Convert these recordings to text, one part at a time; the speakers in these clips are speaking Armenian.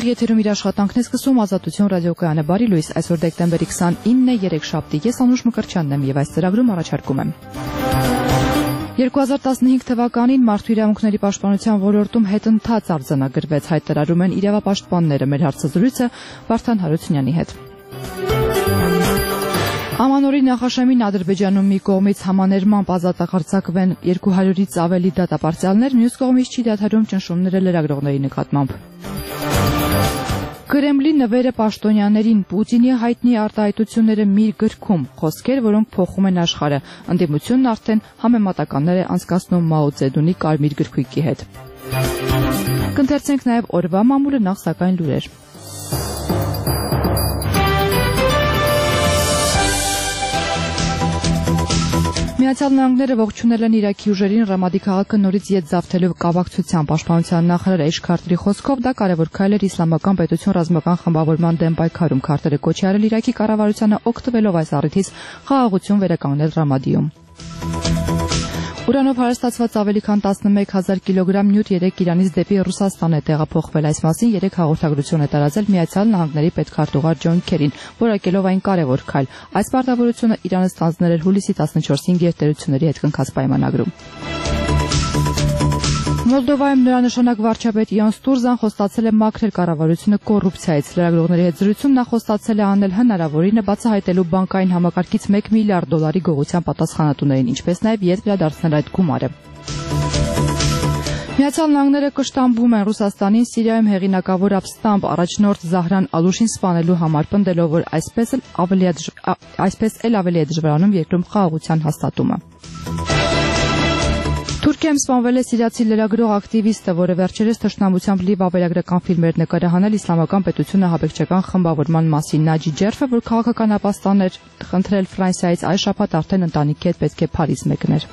Այսօր եթերում իր աշխատանքն է սկսում Ազատություն ռադիոկայանը։ Բարի լույս, այսօր դեկտեմբերի 29-ը երեքշաբթի։ Ես Անուշ Մկրտչյանն եմ եւ այս ծրագրում առաջարկում եմ 2015 թվականին մարդու իրավունքների պաշտպանության ոլորտում հետընթաց արձանագրվեց, հայտարարում են իրավապաշտպանները։ Մեր հարցազրույցը Վարդան Հարությունյանի հետ։ Ամանորի նախաշեմին Ադրբեջանում մի կողմից համաներմամբ ազատագրվեն 200-ից ավելի դատապարտյալներ, մյուս կողմից չի դադարում ճնշումները լրագրողների նկատմամբ։ Կրեմլի նվերը պաշտոնյաներին Պուտինի հայտնի արտահայտությունները մի գրքում, խոսքեր, որոնք փոխում են աշխարհը։ Ընդդիմությունն արդեն համեմատականներ է անցկացնում Մաո Ցեդունի կարմիր գրքույկի հետ։ Կընթերցենք նաև օրվա մամուլը, նախ սակայն լուրեր։ Միացյալ Նահանգները ողջունել են Իրաքի ուժերին Ռամադի քաղաքը նորից ետ զավթելու կապակցության պաշտպանության նախարար Էշ Քարտերի խոսքով դա կարևոր քայլ էր իսլամական պետություն ռազմական խմբավորման դեմ պայքարում։ Քարտերը կոչ է արել Իրաքի կառավարությանը օգտվելով այս առիթից խաղաղություն վերականգնել Ռամադիում։ Ուրանով հարստացված ավելի քան 11,000 կիլոգրամ նյութ Իրանից դեպի Ռուսաստան է տեղափոխվել։ Այս մասին 3 հաղորդագրություն է տարածել Միացյալ Նահանգների պետքարտուղար Ջոն Քերին, որակելով այն կարևոր քայլ։ Այս պարտավորությունը Իրանը ստանձնել էր հուլիսի 14-ին գերտերությունների հետ կնքած պայմանագրում։ Մոլդովայում նորանշանակ վարչապետ Իոն Ստուրզան խոստացել է մաքրել կառավարությունը կոռուպցիայից։ Լրագրողների հետ զրույցում նա խոստացել է անել հնարավորինը բացահայտելու բանկային համակարգից $1 միլիարդ գողության պատասխանատուներին, ինչպես նաև ետ վերադարձնել այդ գումարը։ Միացյալ Նահանգները կշտամբում են Ռուսաստանին Սիրիայում հեղինակավոր ապստամբ առաջնորդ Զահրան Ալուշին սպանելու համար, պնդելով, որ այսպես ավելի է դժվարանում երկրում խաղաղության հաստատումը։ Թուրքիայում սպանվել է սիրիացի լրագրող ակտիվիստը, որը վերջերս թշնամությամբ լի վավերագրական ֆիլմեր նկարահանել իսլամական պետությունը հաբեկչական խմբավորման մասին։ Նաջի Ջերֆը, որ քաղաքական ապաստան էր խնդրել Ֆրանսիայից, այս շաբաթ արդեն ընտանիքի հետ պետք է Փարիզ մեկներ։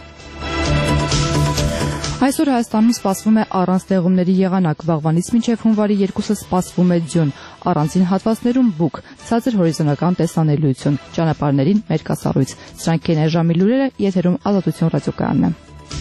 Այսօր Հայաստանում սպասվում է առանց տեղումների եղանակ, վաղվանից մինչև հունվարի 2-ը սպասվում է ձյուն, առանձին հատվածներում բուք, ցածր հորիզոնական տեսանելիություն, ճանապարհներին մերկասառույց։ Սրանք են այժմի լուրերը, եթերում Ազատություն ռադիոկայանն է։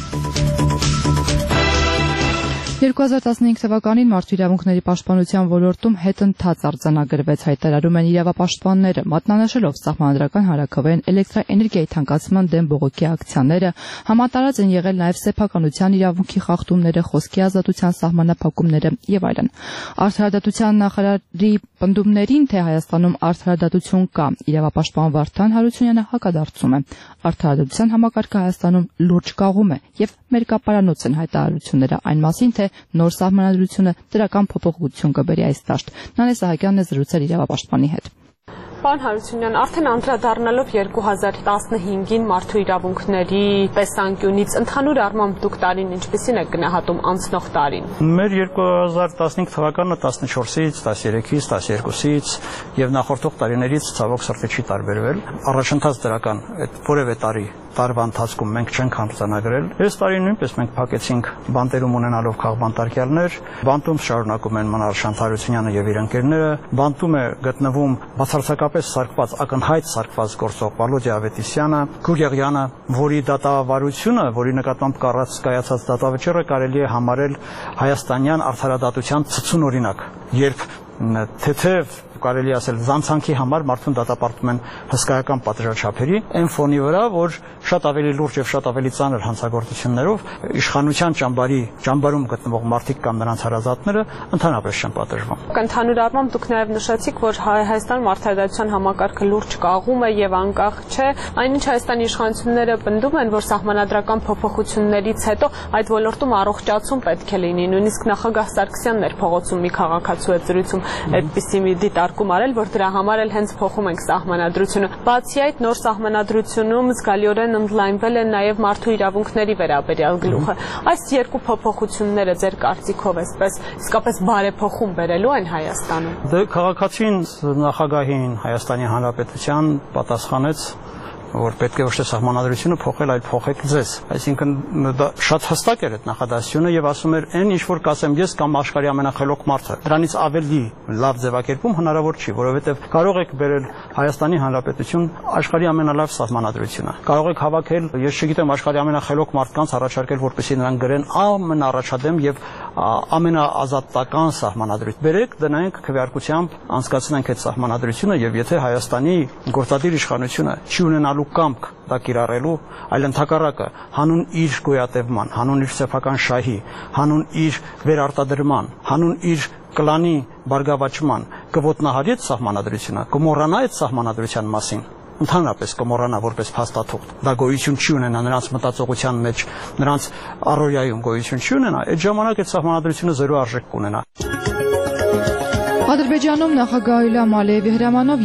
2015 թվականին մարդու իրավունքների պաշտպանության ոլորտում հետընթաց արձանագրվեց, հայտարարում են իրավապաշտպանները, մատնանշելով սահմանադրական հարաքավային էլեկտրաէներգիայի թանկացման դեմ բողոքի ակցիաները, համատարած են եղել նաև սեփականության իրավունքի խախտումները, խոսքի ազատության սահմանափակումները եւ այլն։ Արդարադատության նախարարի պնդումներին, թե Հայաստանում արդարադատություն կա, իրավապաշտպան Վարդան Հարությունյանը հակադարձում է։ Արդարադատության համակարգը Հայաստանում լուրջ կաղում է եւ մերկապարանոց են հայտարարությունները այն մասին, թե նոր սահմանադրությունը դրական փոփոխություն կբերի այս դաշտ։ Նանե Սահակյանն է զրուցել իրավապաշտպանի հետ։ Պարոն Հարությունյան, արդեն անդրադառնալով 2015-ին մարդու իրավունքների տեսանկյունից ընդհանուր առմամբ դուք տարին ինչպիսին եք գնահատում անցնող տարին։ Մեր 2015 թվականը 14-ից, 13-ից, 12-ից եւ նախորդող տարիներից ցավոք սրտի չի տարբերվել։ Առաջընթաց դրական այդ որևէ տարվա ընթացքում մենք չենք արձանագրել։ Այս տարի նույնպես մենք փակեցինք բանտերում ունենալով քաղբանտարկյալներ, բանտում շարունակում են մնալ Շանթ Հարությունյանը եւ իր ընկերները, բանտում է գտնվում բացարձակապես սարկված, ակնհայտ սարկված գործող Վալոդիա Ավետիսյանը, Գուրգեղյանը, որի դատավարությունը, որի նկատմամբ կայացած դատավճիռը կարելի է համարել հայաստանյան արդարադատության ցցունօրինակ, երբ թեթև կարելի ասել զանցանքի համար մարդուն դատապարտում են հսկայական պատժաչափերի, այն ֆոնի վրա, որ շատ ավելի լուրջ եւ շատ ավելի ծանր հանցագործություններով իշխանության ճամբարում գտնվող մարդիկ կամ նրանց հարազատները ընդհանրապես չեն պատժվում։ Ընդհանուր առմամբ դուք նաեւ նշեցիք, որ Հայաստանում արդարադատության համակարգը լուրջ կաղում է եւ անկախ չէ, այնինչ Հայաստանի իշխանությունները պնդում են, որ սահմանադրական փոփոխություններից հետո այդ ոլորտում առողջացում պետք է լինի, նույնիսկ նախագահ Սարգսյանն էր փողոցում մի քաղաքացու հետ զրույցում այդպիսի մի դիտարկում արել, որ դրա համար էլ հենց փոխում ենք սահմանադրությունը։ Բացի այդ, նոր սահմանադրությունում զգալիորեն ընդլայնվել է նաև մարդու իրավունքների վերաբերյալ գլուխը։ Այս երկու փոփոխությունները ձեր կարծիքով իսկապես բարեփոխում բերելու են Հայաստանում։ Դե քաղաքացին նախագահին Հայաստանի Հանրապետության պատասխանեց որ պետք է ոչ թե սահմանադրությունը փոխել, այլ փոխեք ձեզ։ Այսինքն դա շատ հստակ էր այդ նախադասությունը եւ ասում էր, այն ինչ որ կասեմ ես կամ աշխարհի ամենախելոք մարդը։ Դրանից ավելի լավ ձևակերպում հնարավոր չի, որովհետեւ կարող եք բերել Հայաստանի Հանրապետություն աշխարհի ամենալավ սահմանադրությունը։ Կարող եք հավաքել, ես չգիտեմ, աշխարհի ամենախելոք մարդկանց առաջարկել, որպեսզի նրանք գրեն ամենաառաջադեմ եւ ամենաազատական սահմանադրություն։ Բերեք, դնենք քվեարկությամբ անցկացնենք այդ սահմանադրությունը եւ եթե Հայաստանի գործադիր իշխանությունը չի ունենալու կամք դա կիրառելու, այլ ընդհակառակը հանուն իր գոյատևման, հանուն իր սեփական շահի, հանուն իր վերարտադրման, հանուն իր կլանի բարգավաճման կոտնահարի այդ սահմանադրությունը, կմոռանա այդ սահմանադրության մասին, ընդհանրապես կմոռանա որպես փաստաթուղթ, դա գոյություն չի ունենա նրանց մտածողության մեջ, նրանց առօրյայում գոյություն չի ունենա, այդ ժամանակ այդ սահմանադրությունը զերո արժեք կունենա։ Ադրբեջանում նախագահ Իլհամ Ալիևի հրամանով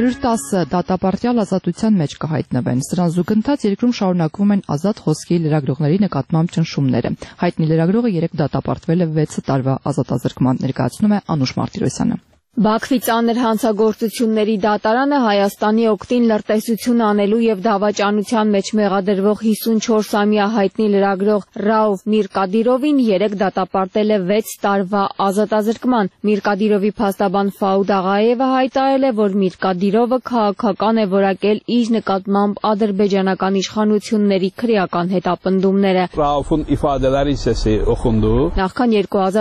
210 դատապարտյալ ազատության մեջ կհայտնվեն։ Սրան զուգընթաց երկրում շարունակվում են ազատ խոսքի լրագրողների նկատմամբ ճնշումները։ Հայտնի լրագրողը 3 դատապարտվել է 6 տարվա ազատազրկման, ներկայացնում է Անուշ Մարտիրոսյանը։ Բաքվի ծանր հանցագործությունների դատարանը Հայաստանի օգտին լրտեսություն անելու եւ դավաճանության մեջ մեղադրվող 54-ամյա հայտնի լրագրող Ռաուֆ Միրկադիրովին 3 դատապարտել է 6 տարվա ազատազրկման։ Միրկադիրովի փաստաբան Ֆաուդ Աղաևը հայտարարել է, որ Միրկադիրովը քաղաքական է որակել իր նկատմամբ ադրբեջանական իշխանությունների քրեական հետապնդումները։ Ռաուֆուն իֆադելարից է օխունդու։ Նախքան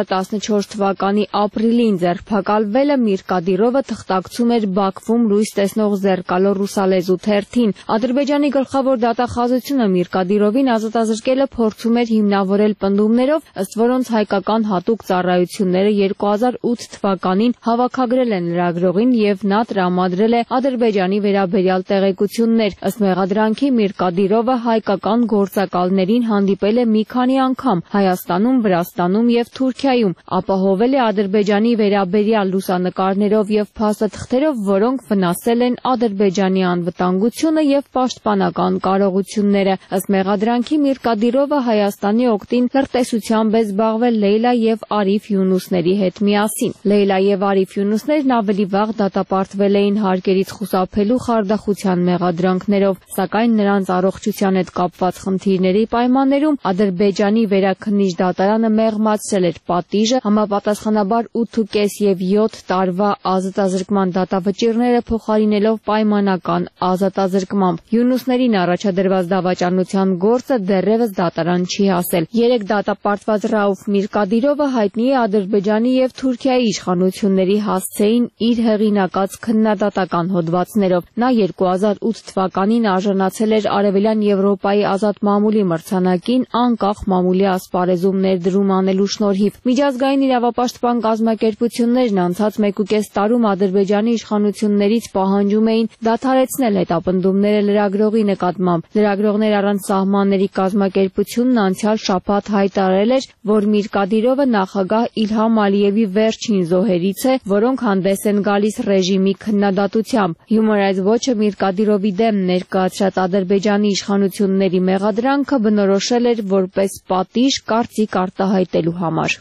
2014 թվականի ապրիլին ձերբակալվել Միրկադիրովը թղթակցում էր Բաքվում լույս տեսնող Զերկալո ռուսալեզու թերթին։ Ադրբեջանի գլխավոր դատախազությունը Միրկադիրովին ազատազրկելը փորձում էր հիմնավորել պնդումներով, ըստ որոնց հայկական հատուկ ծառայությունները 2008 թվականին հավաքագրել են լրագրողին եւ նա տրամադրել է Ադրբեջանի վերաբերյալ տեղեկություններ։ Ըստ մեղադրանքի Միրկադիրովը հայկական գործակալներին հանդիպել է մի քանի անգամ Հայաստանում, Վրաստանում եւ Թուրքիայում, ապահովել է Ադրբեջանի վերաբերյալ լուսանկարներով եւ փաստաթղթերով, որոնք վնասել են Ադրբեջանի անվտանգությունը եւ պաշտպանական կարողությունները։ Ըստ մեղադրանքի Միրկադիրովը Հայաստանի օգտին լրտեսությամբ է զբաղվել Լեյլա եւ Արիֆ Յունուսների հետ միասին։ Լեյլա եւ Արիֆ Յունուսներն ավելի վաղ դատապարտվել էին հարկերից խուսափելու խարդախության մեղադրանքներով, սակայն նրանց առողջության հետ կապված խնդիրների պայմաններում Ադրբեջանի վերաքննիչ դատարանը մեղմացրել էր պատիժը, համապատասխանաբար 8.5 եւ 7 տարվա ազատազրկման դատավճիռները փոխարինելով պայմանական ազատազրկմամբ։ Յունուսներին առաջադրված դավաճանության գործը դեռևս դատարան չի հասել։ 3 դատապարտված Ռաուֆ Միրկադիրովը հայտնի է Ադրբեջանի եւ Թուրքիայի իշխանությունների հասցեին իր հեղինակած քննադատական հոդվածներով։ Նա 2008 թվականին արժանացել էր Արևելյան Եվրոպայի ազատ մամուլի մրցանակին անկախ մամուլի ասպարեզում ներդրում անելու շնորհիվ։ Միջազգային իրավապաշտպան կազմակերպություններն անցած 1.5 տարում Ադրբեջանի իշխանություններից պահանջում էին դադարեցնել հետապնդումները լրագրողի նկատմամբ։ Լրագրողներ առանց սահմանների կազմակերպությունն անցյալ շաբաթ հայտարարել էր, որ Միրկադիրովը նախագահ Իլհամ Ալիևի վերջին զոհերից է, որոնք հանդես են գալիս ռեժիմի քննադատությամբ։ Human Rights Watch-ը Միրկադիրովի դեմ ներկայացրած Ադրբեջանի իշխանությունների մեղադրանքը բնորոշել էր որպես պատիժ կարծիք արտահայտելու համար։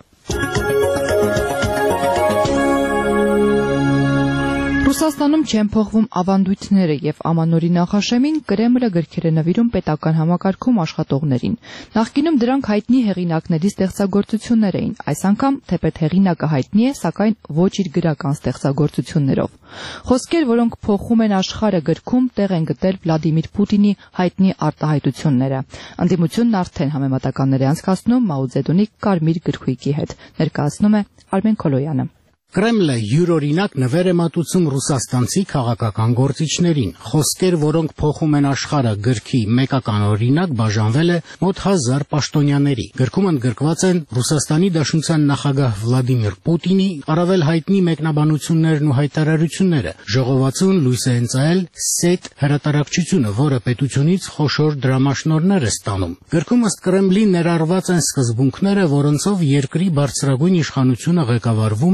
Ռուսաստանում չեն փոխվում ավանդույթները եւ ամանորի նախաշեմին Կրեմլը գրքեր է նվիրում պետական համակարգում աշխատողներին։ Նախկինում դրանք հայտնի հեղինակների ստեղծագործություններ էին, այս անգամ թեպետ հեղինակը հայտնի է, սակայն ոչ իր գրական ստեղծագործություններով։ Խոսքեր, որոնք փոխում են աշխարհը գրքում տեղ են գտել Վլադիմիր Պուտինի հայտնի արտահայտությունները։ Ընդդիմությունն արդեն համեմատականներ է անցկացնում Մաո Ձեդունի կարմիր գրքույկի հետ, ներկայացնում է Արմեն Քոլոյանը։ Կրեմլը յուրօրինակ նվեր է մատուցում ռուսաստանցի քաղաքական գործիչներին։ Խոսքեր, որոնք փոխում են աշխարհը գրքի մեկական օրինակ բաժանվել է մոտ 1000 պաշտոնյաների։ Գրքում ընդգրկված են Ռուսաստանի Դաշնության նախագահ Վլադիմիր Պուտինի առավել հայտնի մեկնաբանություններն ու հայտարարությունները։ Ժողովածուն լույս է ընծայել Սետ հրատարակչությունը, որը պետությունից խոշոր դրամաշնորհներ է ստանում։ Գրքում ըստ Կրեմլի ներառված են սկզբունքները, որոնցով երկրի բարձրագույն իշխանությունը ղեկավարվում է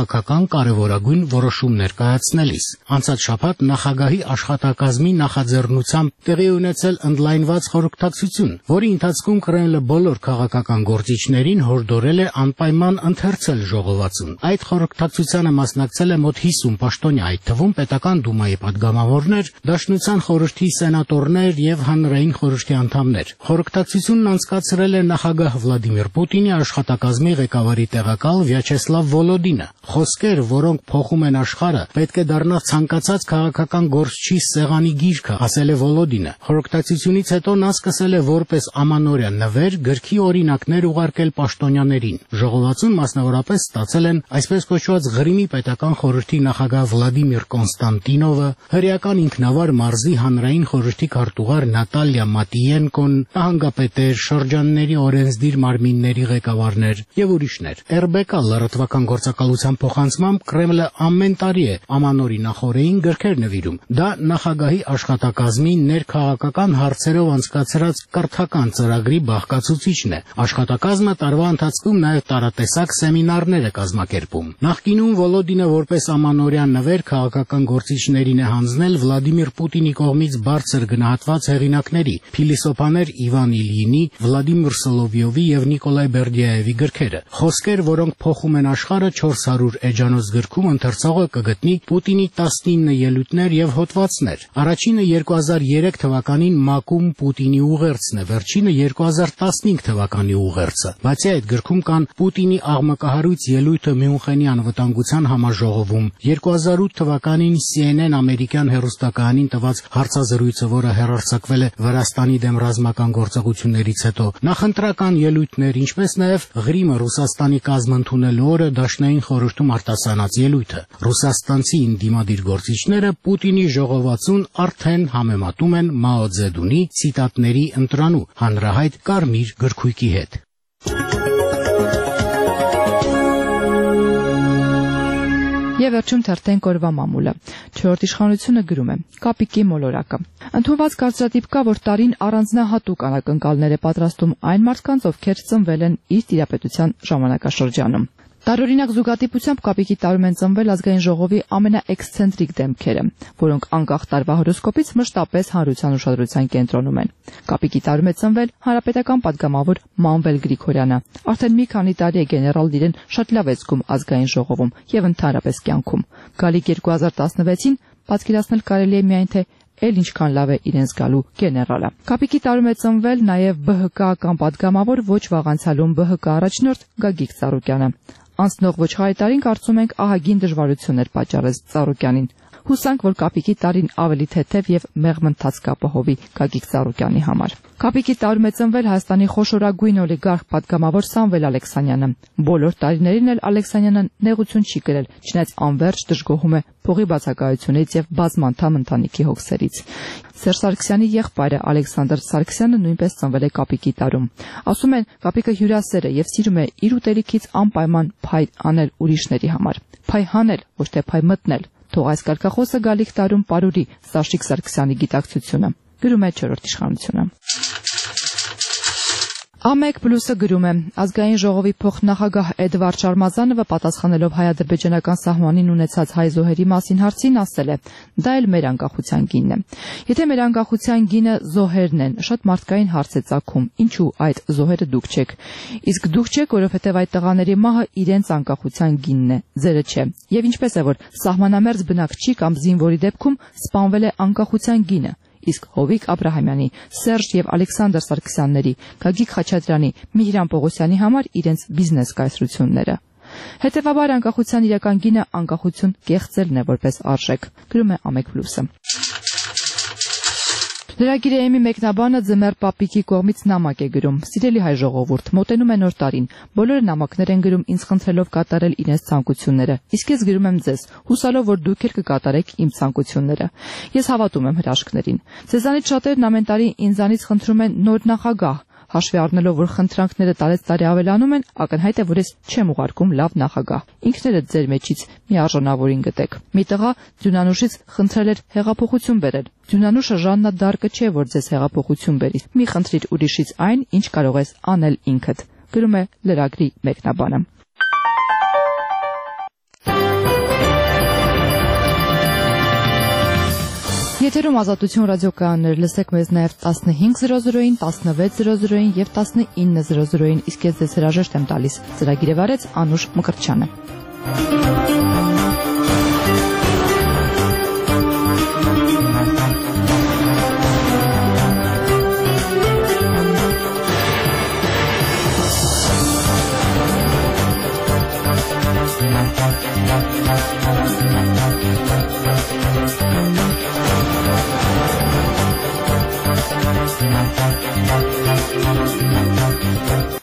քաղաքական կարևորագույն որոշումներ կայացնելիս։ Անցած շաբաթ նախագահի աշխատակազմի նախաձեռնությամբ տեղի ունեցել ընդլայնված խորհրդակցություն, որի ընթացքում Կրեմլը բոլոր քաղաքական գործիչներին հորդորել է անպայման ընթերցել ժողովածուն։ Այդ խորհրդակցությանը մասնակցել է մոտ 50 պաշտոնյա, այդ թվում պետական դումայի պատգամավորներ, Դաշնության խորհրդի սենատորներ եւ հանրային խորհրդի անդամներ։ Խորհրդակցությունն անցկացրել է նախագահ Վլադիմիր Պուտինի աշխատակազմի ղեկավարի տեղակալ Վյաչեսլավ Վոլոդինը։ Խոսքեր, որոնք փոխում են աշխարհը, պետք է դառնա ցանկացած քաղաքական գործչի սեղանի գիրքը, ասել է Վոլոդինը։ Խորհրդակցությունից հետո նա սկսել է որպես ամանորյա նվեր գրքի օրինակներ ուղարկել պաշտոնյաներին։ Ժողովածուն մասնավորապես ստացել են այսպես կոչված Ղրիմի պետական խորհրդի նախագահ Վլադիմիր Կոնստանտինովը, հրեական ինքնավար մարզի հանրային խորհրդի քարտուղար Նատալիա Մատիենկոն, նահանգապետեր, շրջանների օրենսդիր մարմինների ղեկավարներ եւ ուրիշներ։ RBK լրատվական գործակալության փոխանցմամբ Կրեմլը ամեն տարի է ամանորի նախօրեին գրքեր նվիրում։ Դա նախագահի աշխատակազմի ներքաղաքական հարցերով անցկացրած կրթական ծրագրի բաղկացուցիչն է։ Աշխատակազմը տարվա ընթացքում նաեւ տարատեսակ սեմինարներ է կազմակերպում։ Նախկինում Վոլոդինը որպես ամանորյա նվեր քաղաքական գործիչներին է հանձնել Վլադիմիր Պուտինի կողմից բարձր գնահատված հեղինակների փիլիսոփաներ Իվան Իլյինի, Վլադիմիր Սոլովյովի եւ Նիկոլայ Բերդիաևի գրքերը։ Խոսքեր, որոնք փոխում են աշխարհը 400 էջանոց գրքում ընթերցողը կգտնի Պուտինի 19 ելույթներ եւ հոդվածներ։ Առաջինը 2003 թվականին ՄԱԿ-ում Պուտինի ուղերձն է, վերջինը 2015 թվականի ուղերձը։ Բացի այդ գրքում կան Պուտինի աղմկահարույց ելույթը Մյունխենի անվտանգության համաժողովում, 2008 թվականին CNN ամերիկյան հեռուստակայանին տված հարցազրույցը, որը հեռարձակվել է Վրաստանի դեմ ռազմական գործողություններից հետո, նախընտրական ելույթներ, ինչպես նաև Ղրիմը Ռուսաստանի կազմ ընդունելու օրը Դաշնային խորհրդում արտասանած ելույթը։ Ռուսաստանցի դիմադիր գործիչները Պուտինի ժողովածուն արդեն համեմատում են Մաո Ձեդունի ցիտատների ընտրանու հանրահայտ կարմիր գրքույկի հետ։ Եվ վերջում թերթենք օրվա մամուլը։ 4-րդ իշխանությունը գրում է. Կապիկի մոլորակը։ Ընդունված կարծրատիպ կա, որ տարին առանձնահատուկ անակնկալներ է պատրաստում այն մարդկանց, ովքեր ծնվել են իր տիրապետության ժամանակաշրջանում։ Տարօրինակ զուգատիպությամբ կապիկի տարում են ծնվել ազգային ժողովի ամենաէքսցենտրիկ դեմքերը, որոնք անկախ տարվա հորոսկոպից մշտապես հանրության ուշադրության կենտրոնում են։ Կապիկի տարում է ծնվել հանրապետական պատգամավոր Մանվել Գրիգորյանը։ Արդեն մի քանի տարի է գեներալ իրեն շատ լավ է զգում ազգային ժողովում եւ ընդհանրապես կյանքում։ Գալիք 2016-ին պատկերացնել կարելի է միայն թե էլ ինչքան լավ է իրեն զգալու գեներալը։ Կապիկի տարում է ծնվել նաև ԲՀԿ-ական պատգամավոր ոչ վաղանցյալում ԲՀԿ առաջնորդ Գագիկ Ծառուկյանը։ Անցնող ոչխարի տարին կարծում ենք ահագին դժվարություններ պատճառեց Ծառուկյանին։ Հուսանք, որ Կապիկի տարին ավելի թեթև եւ մեղմ ընթացք կապահովի Գագիկ Ծառուկյանի համար։ Կապիկի տարում է ծնվել Հայաստանի խոշորագույն օլիգարխ պատգամավոր Սամվել Ալեքսանյանը։ Բոլոր տարիներին էլ Ալեքսանյանը նեղություն չի կրել, չնայած անverջ դժգոհում է փողի բացակայությունից եւ բազմանդամ ընտանիքի հոգսերից։ Սերժ Սարգսյանի եղբայրը Ալեքսանդր Սարգսյանը նույնպես ծնվել է Կապիկի տարում։ Ասում են, Կապիկը հյուրասեր է եւ սիրում է իր ուտելիքից անպայման փայ անել ուրիշների համար։ Փայ հանել, ոչ թե փայ մտնել։ Թող այս կարգախոսը գալիք տարում պարուրի Սաշիկ Սարգսյանի գիտակցությունը։ Գրում է 4-րդ իշխանությունը։ A1+-ը գրում է. Ազգային ժողովի փոխնախագահ Էդվարդ Շարմազանովը պատասխանելով հայ-ադրբեջանական սահմանին ունեցած հայ զոհերի մասին հարցին ասել է. դա էլ մեր անկախության գինն է։ Եթե մեր անկախության գինը զոհերն են, շատ մարդկային հարց է ծագում. ինչու այդ զոհերը դուք չեք։ Իսկ դուք չեք, որովհետև այդ տղաների մահը իրենց անկախության գինն է, ձերը չէ։ Եվ ինչպես է, որ սահմանամերձ բնակչի կամ զինվորի դեպքում սպանվել է անկախության գինը։ Իսկ Հովիկ Աբրահամյանի, Սերժ եւ Ալեքսանդր Սարգսյանների, Գագիկ Խաչատրյանի, Միհրան Պողոսյանի համար իրենց բիզնես կայսրությունները։ Հետևաբար անկախության իրական գինը անկախություն կեղծելն է որպես արժեք, գրում է A1+-ը։ Լրագիրը Էմի մեկնաբանը Ձմեռ Պապիկի կողմից նամակ է գրում. Սիրելի հայ ժողովուրդ, մոտենում է նոր տարին։ Բոլորը նամակներ են գրում ինձ խնդրելով կատարել իրենց ցանկությունները։ Իսկ ես գրում եմ ձեզ, հուսալով, որ դուք էլ կկատարեք իմ ցանկությունները։ Ես հավատում եմ հրաշքներին։ Ձեզանից շատերն ամեն տարի ինձանից խնդրում են նոր նախագահ։ Հաշվի առնելով, որ խնդրանքները տարեցտարի ավելանում են, ակնհայտ է, որ ես չեմ ուղարկում լավ նախագահ։ Ինքներդ ձեր մեջից մի արժանավորին գտեք։ Մի տղա Ձյունանուշից խնդրել էր հեղափոխություն բերել։ Ձյունանուշը Ժաննա Դարկը չէ, որ ձեզ հեղափոխություն բերի։ Մի խնդրիր ուրիշից այն, ինչ կարող ես անել ինքդ։ Գրում է լրագրի մեկնաբանը։ Եթերում Ազատություն ռադիոկայաններ, լսեք մեզ նաև 15:00-ին, 16:00-ին եւ 19:00-ին, իսկ ես ձեզ հրաժեշտ եմ տալիս։ Ծրագիրը վարեց Անուշ Մկրտչյանը։